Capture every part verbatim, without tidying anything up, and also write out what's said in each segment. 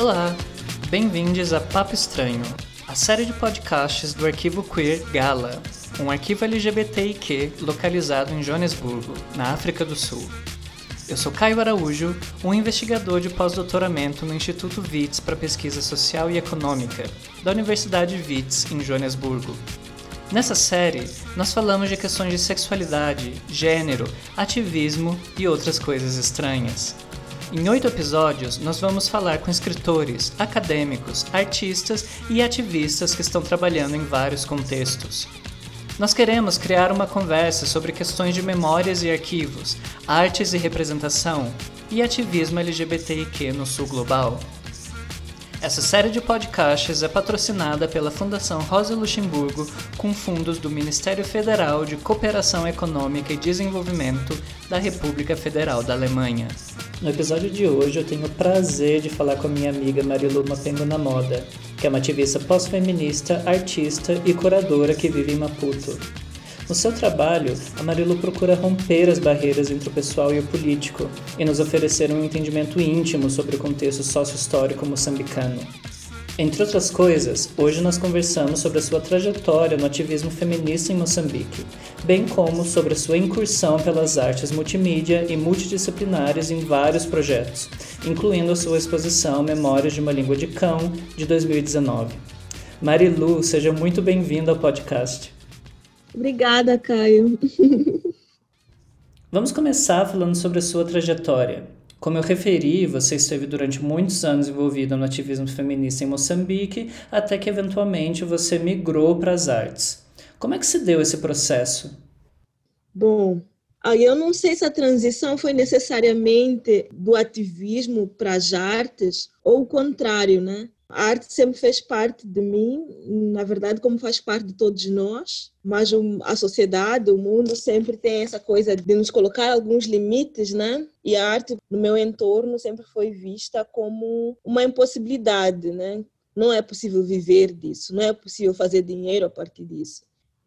Olá, bem-vindos a Papo Estranho, a série de podcasts do Arquivo Queer Gala, um arquivo L G B T I Q localizado em Joanesburgo, na África do Sul. Eu sou Caio Araújo, um investigador de pós-doutoramento no Instituto Wits para Pesquisa Social e Econômica, da Universidade Wits, em Joanesburgo. Nessa série, nós falamos de questões de sexualidade, gênero, ativismo e outras coisas estranhas. Em oito episódios, nós vamos falar com escritores, acadêmicos, artistas e ativistas que estão trabalhando em vários contextos. Nós queremos criar uma conversa sobre questões de memórias e arquivos, artes e representação e ativismo L G B T I Q no Sul Global. Essa série de podcasts é patrocinada pela Fundação Rosa Luxemburgo com fundos do Ministério Federal de Cooperação Econômica e Desenvolvimento da República Federal da Alemanha. No episódio de hoje eu tenho o prazer de falar com a minha amiga Marilu Mapengo na Moda, que é uma ativista pós-feminista, artista e curadora que vive em Maputo. No seu trabalho, a Marilu procura romper as barreiras entre o pessoal e o político e nos oferecer um entendimento íntimo sobre o contexto sócio-histórico moçambicano. Entre outras coisas, hoje nós conversamos sobre a sua trajetória no ativismo feminista em Moçambique, bem como sobre a sua incursão pelas artes multimídia e multidisciplinares em vários projetos, incluindo a sua exposição Memórias de uma Língua de Cão, de dois mil e dezenove. Marilu, seja muito bem-vinda ao podcast. Obrigada, Caio. Vamos começar falando sobre a sua trajetória. Como eu referi, você esteve durante muitos anos envolvida no ativismo feminista em Moçambique, até que eventualmente você migrou para as artes. Como é que se deu esse processo? Bom, eu não sei se a transição foi necessariamente do ativismo para as artes ou o contrário, né? A arte sempre fez parte de mim, na verdade, como faz parte de todos nós, mas a sociedade, o mundo sempre tem essa coisa de nos colocar alguns limites, né? E a arte no meu entorno sempre foi vista como uma impossibilidade, né? Não é possível viver disso, não é possível fazer dinheiro a partir disso.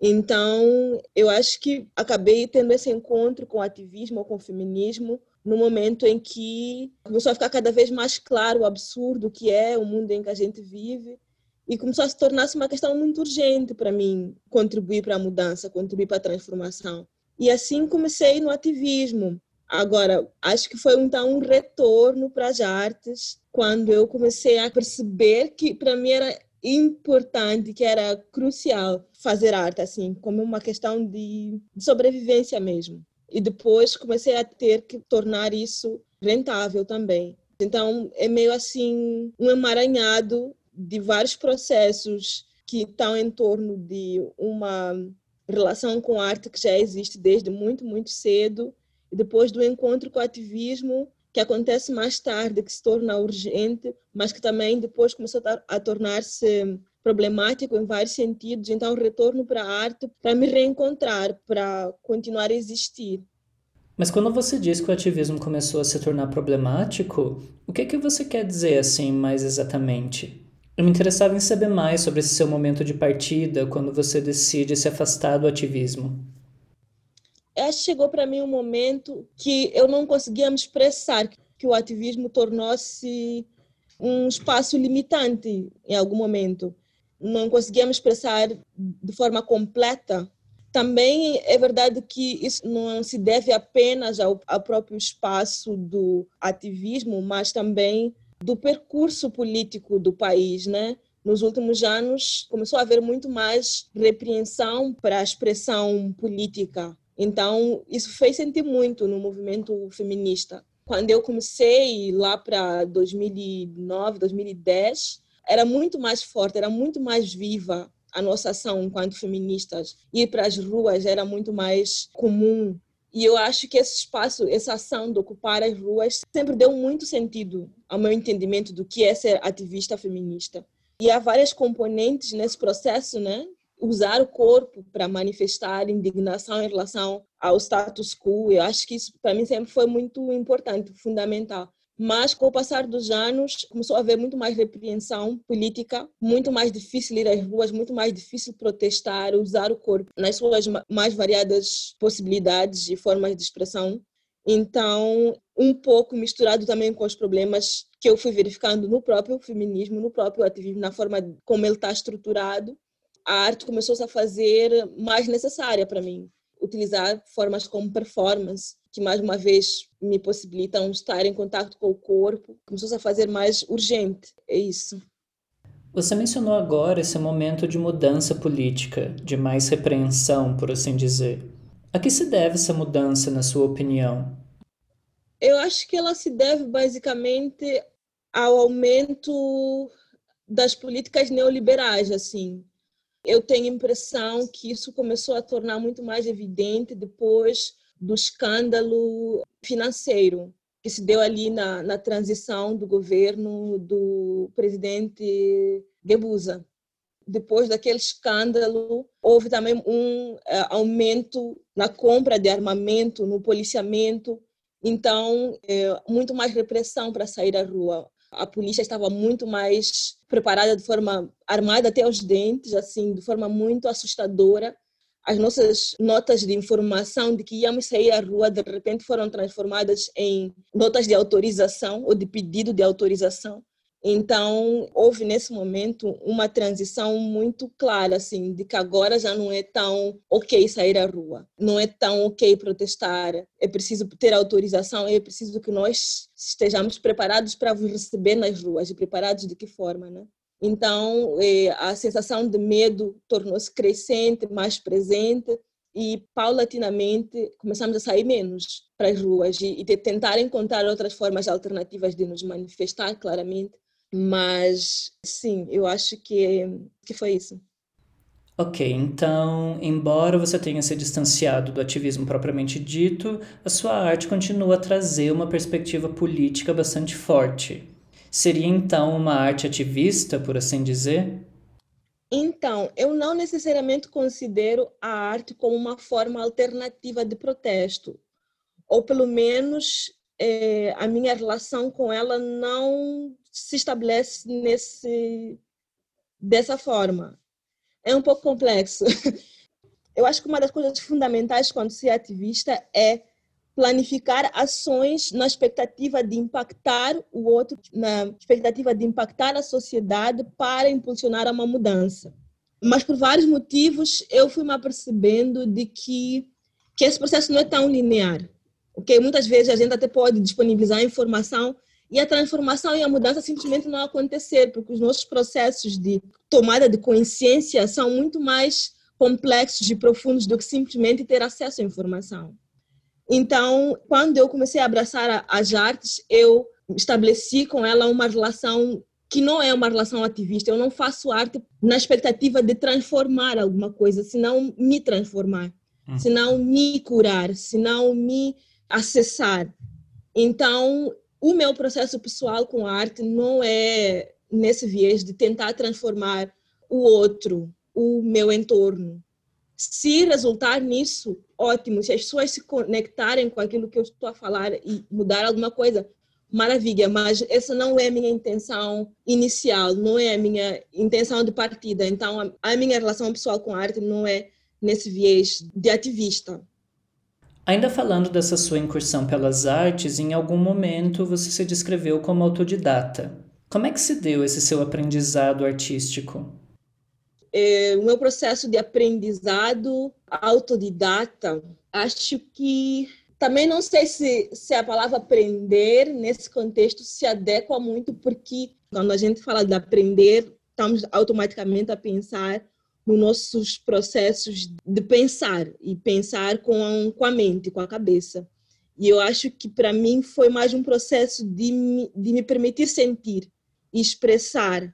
Então, eu acho que acabei tendo esse encontro com o ativismo ou com o feminismo no momento em que começou a ficar cada vez mais claro o absurdo que é o mundo em que a gente vive e começou a se tornar-se uma questão muito urgente para mim contribuir para a mudança, contribuir para a transformação. E assim comecei no ativismo. Agora, acho que foi então um retorno para as artes quando eu comecei a perceber que para mim era importante, que era crucial fazer arte, assim, como uma questão de, de sobrevivência mesmo. E depois comecei a ter que tornar isso rentável também. Então, é meio assim um emaranhado de vários processos que estão em torno de uma relação com a arte que já existe desde muito, muito cedo. E depois do encontro com o ativismo, que acontece mais tarde, que se torna urgente, mas que também depois começou a tornar-se problemático em vários sentidos. Então, retorno para a arte para me reencontrar, para continuar a existir. Mas quando você diz que o ativismo começou a se tornar problemático, o que é que você quer dizer assim mais exatamente? Eu me interessava em saber mais sobre esse seu momento de partida, quando você decide se afastar do ativismo. Acho que chegou para mim um momento que eu não conseguia me expressar, que o ativismo tornou-se um espaço limitante em algum momento. Não conseguia me expressar de forma completa. Também é verdade que isso não se deve apenas ao, ao próprio espaço do ativismo, mas também do percurso político do país, né? Nos últimos anos começou a haver muito mais repreensão para a expressão política. Então, isso fez sentir muito no movimento feminista. Quando eu comecei lá para dois mil e nove, dois mil e dez, era muito mais forte, era muito mais viva a nossa ação enquanto feministas. Ir para as ruas era muito mais comum. E eu acho que esse espaço, essa ação de ocupar as ruas, sempre deu muito sentido ao meu entendimento do que é ser ativista feminista. E há várias componentes nesse processo, né? Usar o corpo para manifestar indignação em relação ao status quo. Eu acho que isso, para mim, sempre foi muito importante, fundamental. Mas, com o passar dos anos, começou a haver muito mais repreensão política, muito mais difícil ir às ruas, muito mais difícil protestar, usar o corpo nas suas mais variadas possibilidades e formas de expressão. Então, um pouco misturado também com os problemas que eu fui verificando no próprio feminismo, no próprio ativismo, na forma como ele está estruturado, a arte começou-se a fazer mais necessária para mim. Utilizar formas como performance, que mais uma vez me possibilitam estar em contato com o corpo, começou-se a fazer mais urgente, é isso. Você mencionou agora esse momento de mudança política, de mais repreensão, por assim dizer. A que se deve essa mudança, na sua opinião? Eu acho que ela se deve basicamente ao aumento das políticas neoliberais, assim. Eu tenho a impressão que isso começou a tornar muito mais evidente depois do escândalo financeiro que se deu ali na, na transição do governo do presidente Guebuza. Depois daquele escândalo, houve também um uh, aumento na compra de armamento, no policiamento. Então, é, muito mais repressão para sair à rua. A polícia estava muito mais preparada de forma armada até os dentes, assim, de forma muito assustadora. As nossas notas de informação de que íamos sair à rua, de repente, foram transformadas em notas de autorização ou de pedido de autorização. Então, houve nesse momento uma transição muito clara, assim, de que agora já não é tão ok sair à rua, não é tão ok protestar, é preciso ter autorização, é preciso que nós estejamos preparados para vos receber nas ruas, e preparados de que forma, né? Então, a sensação de medo tornou-se crescente, mais presente, e paulatinamente começamos a sair menos para as ruas e, e tentar encontrar outras formas alternativas de nos manifestar, claramente. Mas, sim, eu acho que, que foi isso. Ok, então, embora você tenha se distanciado do ativismo propriamente dito, a sua arte continua a trazer uma perspectiva política bastante forte. Seria então uma arte ativista, por assim dizer? Então, eu não necessariamente considero a arte como uma forma alternativa de protesto, ou pelo menos é, a minha relação com ela não se estabelece nesse, dessa forma. É um pouco complexo. Eu acho que uma das coisas fundamentais quando se é ativista é planificar ações na expectativa de impactar o outro, na expectativa de impactar a sociedade para impulsionar uma mudança. Mas por vários motivos eu fui me apercebendo de que, que esse processo não é tão linear. Okay? Muitas vezes a gente até pode disponibilizar informação e a transformação e a mudança simplesmente não acontecer, porque os nossos processos de tomada de consciência são muito mais complexos e profundos do que simplesmente ter acesso à informação. Então, quando eu comecei a abraçar as artes, eu estabeleci com ela uma relação que não é uma relação ativista. Eu não faço arte na expectativa de transformar alguma coisa, senão me transformar, hum. senão me curar, senão me acessar. Então, o meu processo pessoal com a arte não é nesse viés de tentar transformar o outro, o meu entorno. Se resultar nisso, ótimo. Se as pessoas se conectarem com aquilo que eu estou a falar e mudar alguma coisa, maravilha. Mas essa não é a minha intenção inicial, não é a minha intenção de partida. Então, a minha relação pessoal com a arte não é nesse viés de ativista. Ainda falando dessa sua incursão pelas artes, em algum momento você se descreveu como autodidata. Como é que se deu esse seu aprendizado artístico? É, o meu processo de aprendizado autodidata, acho que também não sei se, se a palavra aprender nesse contexto se adequa muito, porque quando a gente fala de aprender, estamos automaticamente a pensar nos nossos processos de pensar, e pensar com a, com a mente, com a cabeça. E eu acho que para mim foi mais um processo de me, de me permitir sentir e expressar,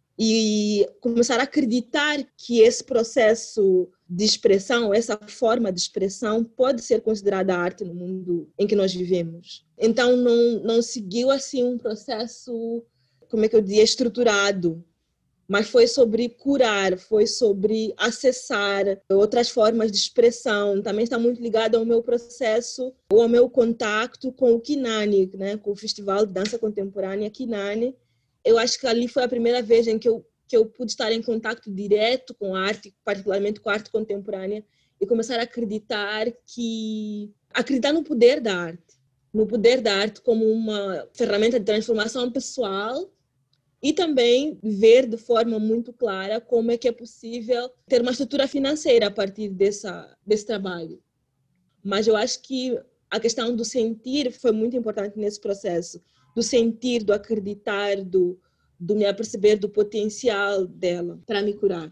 e começar a acreditar que esse processo de expressão, essa forma de expressão pode ser considerada arte no mundo em que nós vivemos. Então não, não seguiu assim um processo, como é que eu diria, estruturado, mas foi sobre curar, foi sobre acessar outras formas de expressão. Também está muito ligado ao meu processo, ou ao meu contato com o Kinani, né? Com o Festival de Dança Contemporânea Kinani. Eu acho que ali foi a primeira vez em que eu, que eu pude estar em contato direto com a arte, particularmente com a arte contemporânea, e começar a acreditar que acreditar no poder da arte. no poder da arte como uma ferramenta de transformação pessoal e também ver de forma muito clara como é que é possível ter uma estrutura financeira a partir dessa, desse trabalho. Mas eu acho que a questão do sentir foi muito importante nesse processo, do sentir, do acreditar, do, do me aperceber do potencial dela para me curar.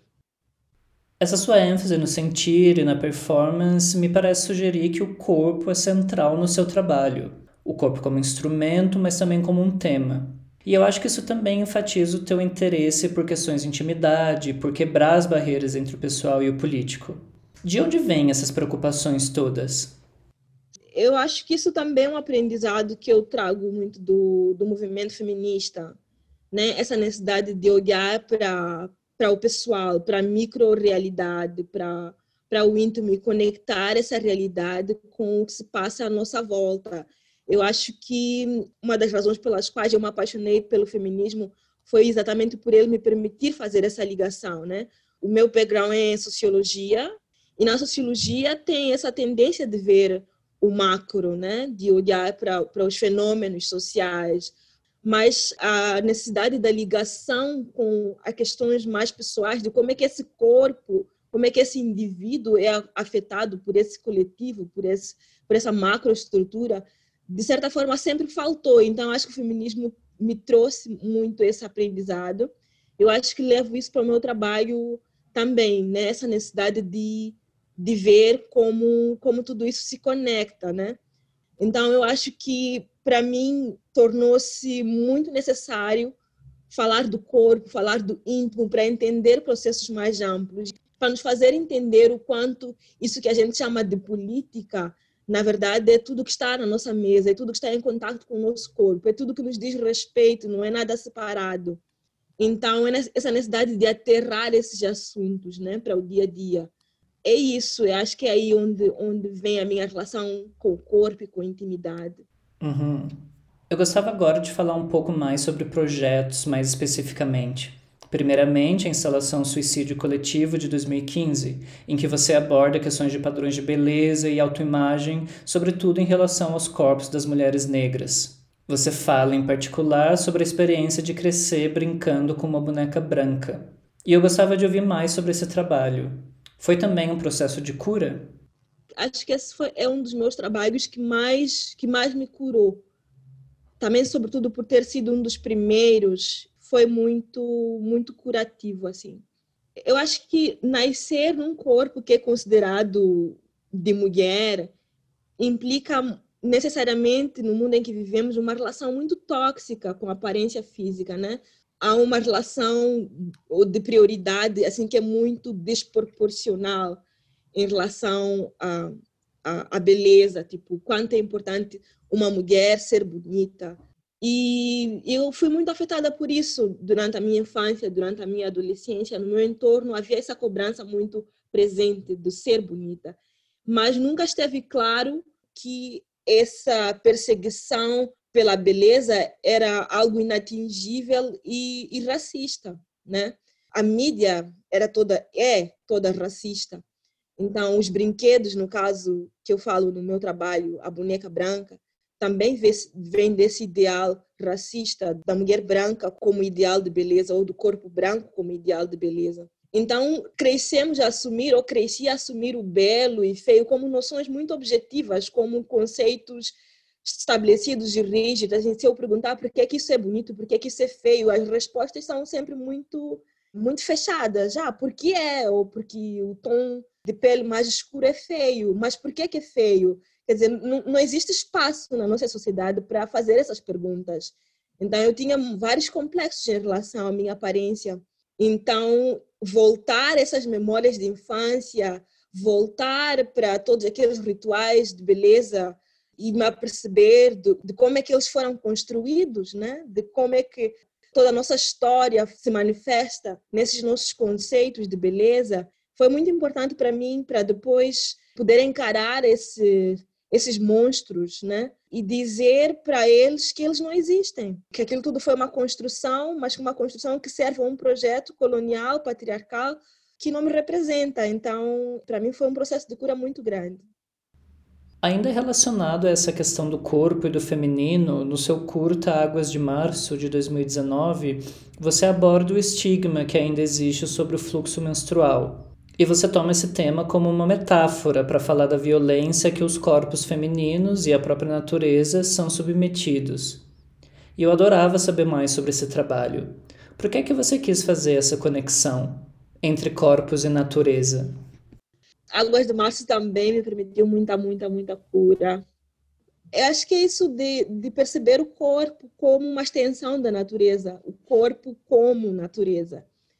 Essa sua ênfase no sentir e na performance me parece sugerir que o corpo é central no seu trabalho. O corpo como instrumento, mas também como um tema. E eu acho que isso também enfatiza o teu interesse por questões de intimidade, por quebrar as barreiras entre o pessoal e o político. De onde vêm essas preocupações todas? Eu acho que isso também é um aprendizado que eu trago muito do, do movimento feminista, né? Essa necessidade de olhar para para o pessoal, para a micro-realidade, para para o íntimo e conectar essa realidade com o que se passa à nossa volta. Eu acho que uma das razões pelas quais eu me apaixonei pelo feminismo foi exatamente por ele me permitir fazer essa ligação, né? O meu background é em sociologia, e na sociologia tem essa tendência de ver o macro, né? De olhar para, para os fenômenos sociais, mas a necessidade da ligação com as questões mais pessoais, de como é que esse corpo, como é que esse indivíduo é afetado por esse coletivo, por, esse, por essa macroestrutura, de certa forma sempre faltou. Então, acho que o feminismo me trouxe muito esse aprendizado. Eu acho que levo isso para o meu trabalho também, né? Essa necessidade de, de ver como, como tudo isso se conecta, né? Então, eu acho que, para mim, tornou-se muito necessário falar do corpo, falar do íntimo, para entender processos mais amplos, para nos fazer entender o quanto isso que a gente chama de política, na verdade, é tudo que está na nossa mesa, é tudo que está em contato com o nosso corpo, é tudo que nos diz respeito, não é nada separado. Então, é essa necessidade de aterrar esses assuntos, né, para o dia a dia. É isso, eu acho que é aí onde, onde vem a minha relação com o corpo e com a intimidade. Uhum. Eu gostava agora de falar um pouco mais sobre projetos, mais especificamente. Primeiramente, a instalação Suicídio Coletivo de dois mil e quinze, em que você aborda questões de padrões de beleza e autoimagem, sobretudo em relação aos corpos das mulheres negras. Você fala em particular sobre a experiência de crescer brincando com uma boneca branca. E eu gostava de ouvir mais sobre esse trabalho. Foi também um processo de cura? Acho que esse foi, é um dos meus trabalhos que mais, que mais me curou. Também, sobretudo, por ter sido um dos primeiros, foi muito, muito curativo, assim. Eu acho que nascer num corpo que é considerado de mulher implica necessariamente, no mundo em que vivemos, uma relação muito tóxica com a aparência física, né? Há uma relação de prioridade assim que é muito desproporcional em relação à, à, à beleza, tipo, quanto é importante uma mulher ser bonita. E eu fui muito afetada por isso durante a minha infância, durante a minha adolescência. No meu entorno havia essa cobrança muito presente do ser bonita, mas nunca esteve claro que essa perseguição pela beleza era algo inatingível e, e racista, né? A mídia era toda é toda racista. Então, os brinquedos, no caso que eu falo no meu trabalho, a boneca branca, também vem desse ideal racista da mulher branca como ideal de beleza ou do corpo branco como ideal de beleza. Então, crescemos a assumir, ou cresci a assumir o belo e feio como noções muito objetivas, como conceitos estabelecidos e rígidos. Se eu perguntar por que, é que isso é bonito, por que, é que isso é feio, as respostas são sempre muito, muito fechadas. Ah, porque é, ou porque o tom de pele mais escuro é feio. Mas por que, que é feio? Quer dizer, não, não existe espaço na nossa sociedade para fazer essas perguntas. Então, eu tinha vários complexos em relação à minha aparência. Então, voltar essas memórias de infância, voltar para todos aqueles rituais de beleza e me aperceber de, de como é que eles foram construídos, né? De como é que toda a nossa história se manifesta nesses nossos conceitos de beleza, foi muito importante para mim, para depois poder encarar esse, esses monstros, né? E dizer para eles que eles não existem, que aquilo tudo foi uma construção, mas uma construção que serve a um projeto colonial, patriarcal, que não me representa. Então, para mim foi um processo de cura muito grande. Ainda relacionado a essa questão do corpo e do feminino, no seu curta Águas de Março, de dois mil e dezenove, você aborda o estigma que ainda existe sobre o fluxo menstrual. E você toma esse tema como uma metáfora para falar da violência que os corpos femininos e a própria natureza são submetidos. E eu adorava saber mais sobre esse trabalho. Por que é que você quis fazer essa conexão entre corpos e natureza? Águas de Março também me permitiu muita, muita, muita cura. Eu acho que é isso de, de perceber o corpo como uma extensão da natureza, o corpo como natureza.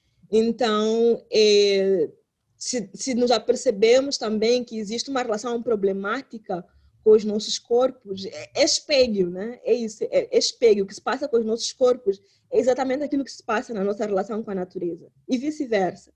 Então, é, se, se nós já percebemos também que existe uma relação problemática com os nossos corpos, é, é espelho, né? É isso, é, é espelho. O que se passa com os nossos corpos é exatamente aquilo que se passa na nossa relação com a natureza, e vice-versa.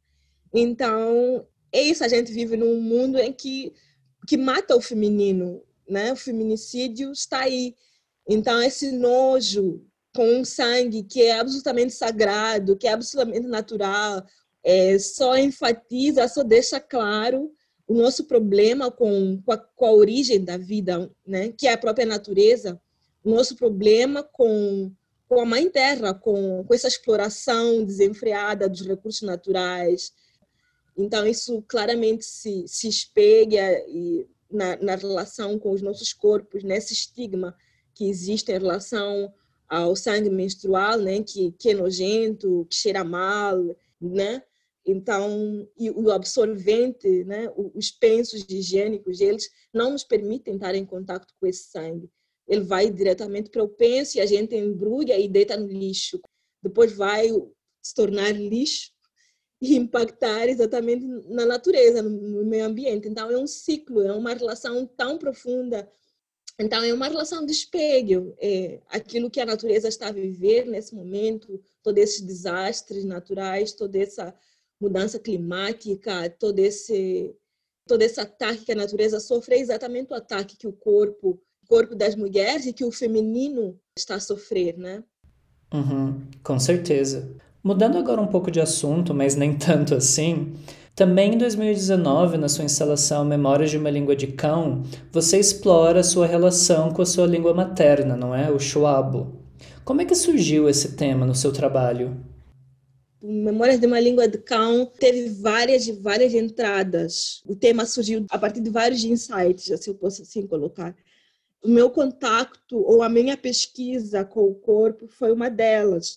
Então, é isso, a gente vive num mundo em que, que mata o feminino, né? O feminicídio está aí. Então, esse nojo com um sangue que é absolutamente sagrado, que é absolutamente natural, é, só enfatiza, só deixa claro o nosso problema com, com, a, com a origem da vida, né? Que é a própria natureza, o nosso problema com, com a Mãe Terra, com, com essa exploração desenfreada dos recursos naturais. Então, isso claramente se, se espelha e, na, na relação com os nossos corpos, nesse estigma que existe em relação ao sangue menstrual, né, que, que é nojento, que cheira mal, né? Então, e o absorvente, né, os pensos higiênicos, eles não nos permitem estar em contato com esse sangue. Ele vai diretamente para o penso e a gente embrulha e deita no lixo. Depois vai se tornar lixo e impactar exatamente na natureza, no meio ambiente. Então, é um ciclo, é uma relação tão profunda. Então, é uma relação de espelho. É aquilo que a natureza está a viver nesse momento, todos esses desastres naturais, toda essa mudança climática, todo esse, todo esse ataque que a natureza sofre, é exatamente o ataque que o corpo, o corpo das mulheres e que o feminino está a sofrer, né? Uhum, com certeza. Mudando agora um pouco de assunto, mas nem tanto assim, também em dois mil e dezenove, na sua instalação Memórias de uma Língua de Cão, você explora a sua relação com a sua língua materna, não é? O Choabo. Como é que surgiu esse tema no seu trabalho? Memórias de uma Língua de Cão teve várias e várias entradas. O tema surgiu a partir de vários insights, assim eu posso assim colocar. O meu contato ou a minha pesquisa com o corpo foi uma delas.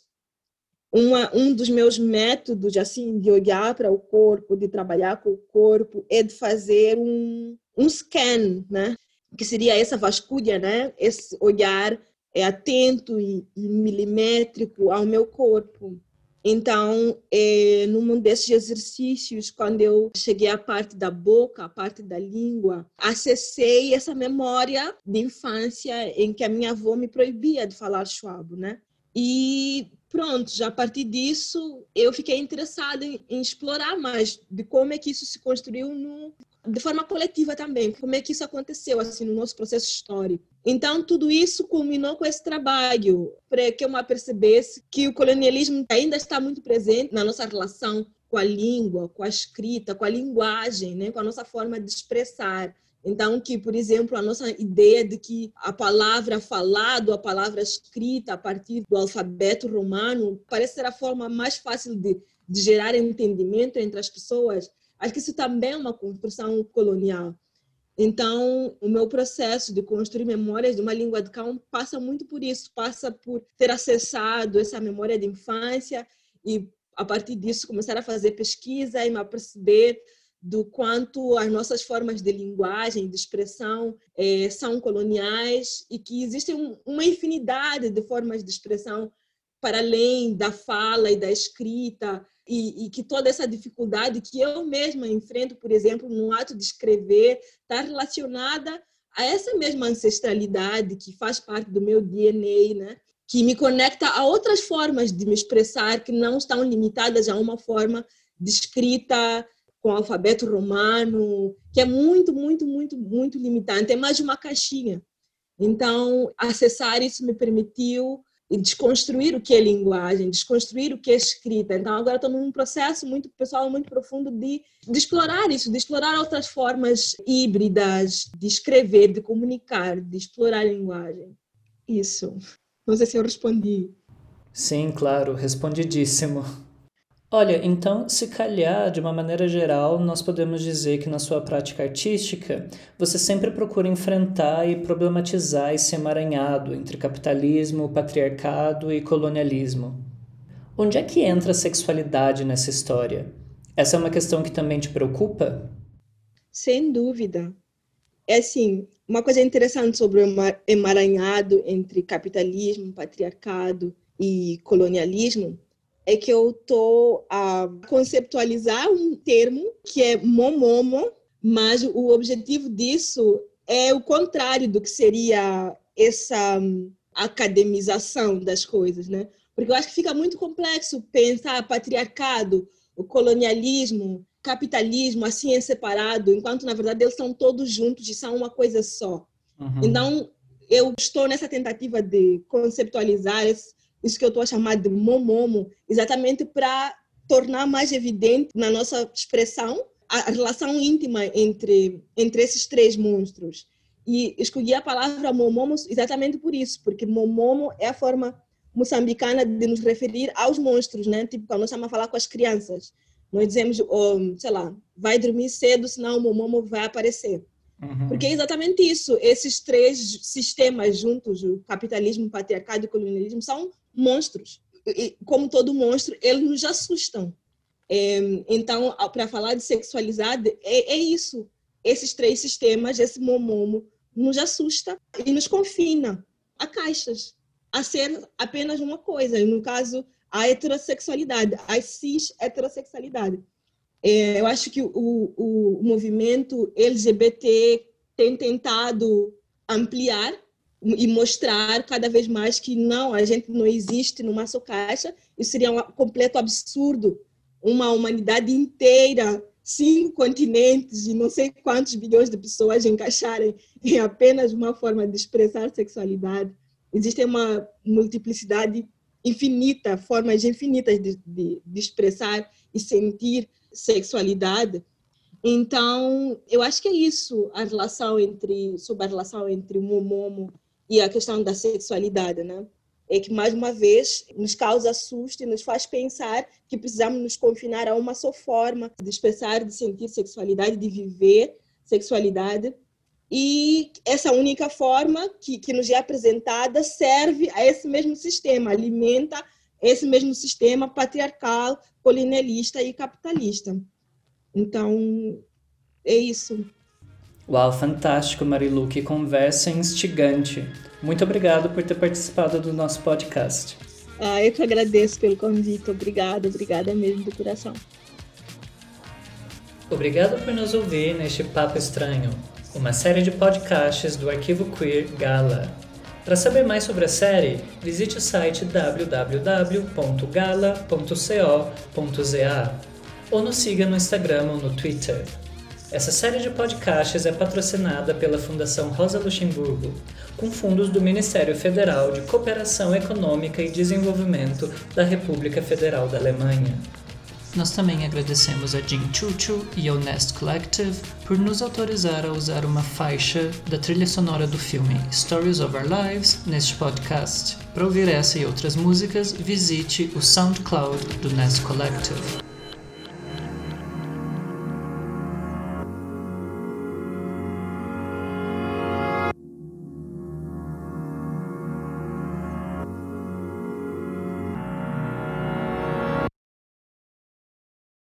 Uma, um dos meus métodos assim de olhar para o corpo, de trabalhar com o corpo, é de fazer um, um scan, né? Que seria essa vasculha, né? Esse olhar é atento e, e milimétrico ao meu corpo. Então, é, num desses exercícios, quando eu cheguei à parte da boca, à parte da língua, acessei essa memória de infância em que a minha avó me proibia de falar choabo, né? E pronto, já a partir disso, eu fiquei interessada em, em explorar mais de como é que isso se construiu no, de forma coletiva também, como é que isso aconteceu assim no nosso processo histórico. Então, tudo isso culminou com esse trabalho, para que eu me apercebesse que o colonialismo ainda está muito presente na nossa relação com a língua, com a escrita, com a linguagem, né? Com a nossa forma de expressar. Então, que, por exemplo, a nossa ideia de que a palavra falada, a palavra escrita a partir do alfabeto romano, parece ser a forma mais fácil de, de gerar entendimento entre as pessoas. Acho que isso também é uma construção colonial. Então, o meu processo de construir memórias de uma língua de cão passa muito por isso, passa por ter acessado essa memória de infância e, a partir disso, começar a fazer pesquisa e me perceber do quanto as nossas formas de linguagem, de expressão, eh, são coloniais e que existem um, uma infinidade de formas de expressão para além da fala e da escrita, e, e que toda essa dificuldade que eu mesma enfrento, por exemplo, no ato de escrever, está relacionada a essa mesma ancestralidade que faz parte do meu D N A, né? Que me conecta a outras formas de me expressar que não estão limitadas a uma forma de escrita com o alfabeto romano, que é muito, muito, muito, muito limitante. É mais de uma caixinha. Então, acessar isso me permitiu e desconstruir o que é linguagem, desconstruir o que é escrita. Então agora estou num processo muito pessoal, muito profundo de, de explorar isso, de explorar outras formas híbridas de escrever, de comunicar, de explorar a linguagem. Isso. Não sei se eu respondi. Sim, claro, respondidíssimo. Olha, então, se calhar, de uma maneira geral, nós podemos dizer que na sua prática artística, você sempre procura enfrentar e problematizar esse emaranhado entre capitalismo, patriarcado e colonialismo. Onde é que entra a sexualidade nessa história? Essa é uma questão que também te preocupa? Sem dúvida. É assim, uma coisa interessante sobre o emaranhado entre capitalismo, patriarcado e colonialismo é que eu estou a conceptualizar um termo que é momomo, mas o objetivo disso é o contrário do que seria essa academização das coisas, né? Porque eu acho que fica muito complexo pensar patriarcado, o colonialismo, capitalismo, assim é separado, enquanto na verdade eles estão todos juntos e são uma coisa só. Uhum. Então, eu estou nessa tentativa de conceptualizar esse isso que eu estou a chamar de momomo, exatamente para tornar mais evidente na nossa expressão a relação íntima entre, entre esses três monstros. E escolhi a palavra momomo exatamente por isso, porque momomo é a forma moçambicana de nos referir aos monstros, né? Tipo, quando nós estamos a falar com as crianças, nós dizemos, oh, sei lá, vai dormir cedo, senão o momomo vai aparecer. Uhum. Porque é exatamente isso, esses três sistemas juntos, o capitalismo, o patriarcado e o colonialismo, são monstros. E, como todo monstro, eles nos assustam. É, então, para falar de sexualidade, é, é isso. Esses três sistemas, esse momomo, nos assusta e nos confina a caixas, a ser apenas uma coisa. E, no caso, a heterossexualidade, a cis-heterossexualidade. É, eu acho que o, o, o movimento L G B T tem tentado ampliar e mostrar cada vez mais que não, a gente não existe numa só caixa. Isso seria um completo absurdo. Uma humanidade inteira, cinco continentes e não sei quantos bilhões de pessoas encaixarem em apenas uma forma de expressar sexualidade. Existe uma multiplicidade infinita, formas infinitas de, de, de expressar e sentir sexualidade. Então, eu acho que é isso, a relação entre, sobre a relação entre o momomo e a questão da sexualidade, né? É que, mais uma vez, nos causa susto e nos faz pensar que precisamos nos confinar a uma só forma de expressar, de sentir sexualidade, de viver sexualidade. E essa única forma que, que nos é apresentada serve a esse mesmo sistema, alimenta esse mesmo sistema patriarcal, colonialista e capitalista. Então, é isso. Uau, fantástico, Marilu, que conversa instigante. Muito obrigado por ter participado do nosso podcast. Ah, eu que agradeço pelo convite. Obrigada, obrigada mesmo do coração. Obrigado por nos ouvir neste Papo Estranho, uma série de podcasts do Arquivo Queer Gala. Para saber mais sobre a série, visite o site w w w ponto gala ponto co ponto za ou nos siga no Instagram ou no Twitter. Essa série de podcasts é patrocinada pela Fundação Rosa Luxemburgo, com fundos do Ministério Federal de Cooperação Econômica e Desenvolvimento da República Federal da Alemanha. Nós também agradecemos a Jim Chuchu e ao Nest Collective por nos autorizar a usar uma faixa da trilha sonora do filme Stories of Our Lives neste podcast. Para ouvir essa e outras músicas, visite o SoundCloud do Nest Collective.